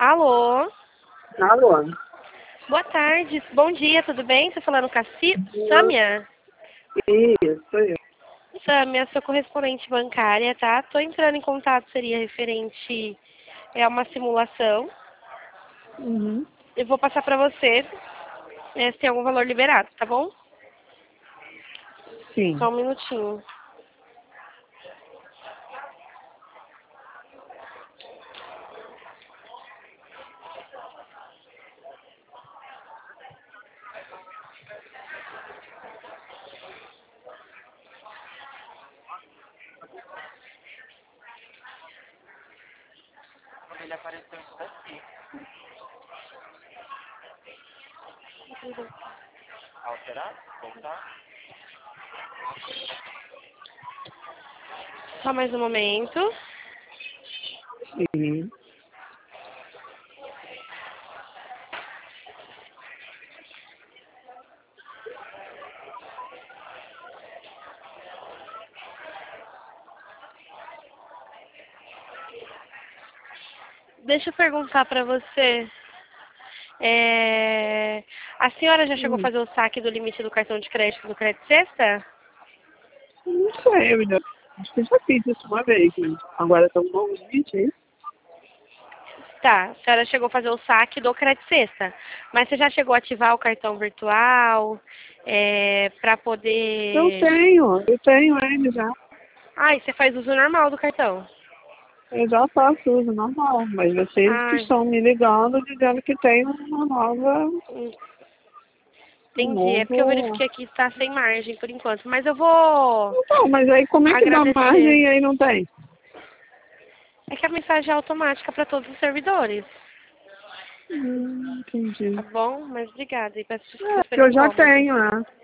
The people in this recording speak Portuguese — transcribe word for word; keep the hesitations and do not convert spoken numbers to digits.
Alô? Alô? Boa tarde. Bom dia, tudo bem? Tô falando com a Ci... Sâmia? Isso, sou eu. Sâmia, sou correspondente bancária, tá? Tô entrando em contato, seria referente a uma simulação. Uhum. Eu vou passar pra você é, se tem algum valor liberado, tá bom? Sim. Só um minutinho. Ele apareceu isso daqui. Alterar? Voltar? Só mais um momento. Sim. Deixa eu perguntar pra você. É... A senhora já chegou a Hum. fazer o saque do limite do cartão de crédito do Crédito Sexta? Não sei, eu já, acho que eu já fiz isso uma vez, mas agora estão bom limite, hein? Tá, a senhora chegou a fazer o saque do Crédito Sexta, mas você já chegou a ativar o cartão virtual é, para Eu poder... tenho, eu tenho ele já. Ah, e você faz uso normal do cartão? Eu já faço uso normal, mas vocês que Ah, estão me ligando dizendo que tem uma nova, um entendi. É porque eu novo... verifiquei aqui que está sem margem por enquanto, mas eu vou Então, mas aí como é que dá agradecer. margem e aí não tem? É que a mensagem é automática para todos os servidores, Hum, tá entendi. bom? Mas obrigada e peço É, desculpas porque pelo eu já incômodo. tenho, né?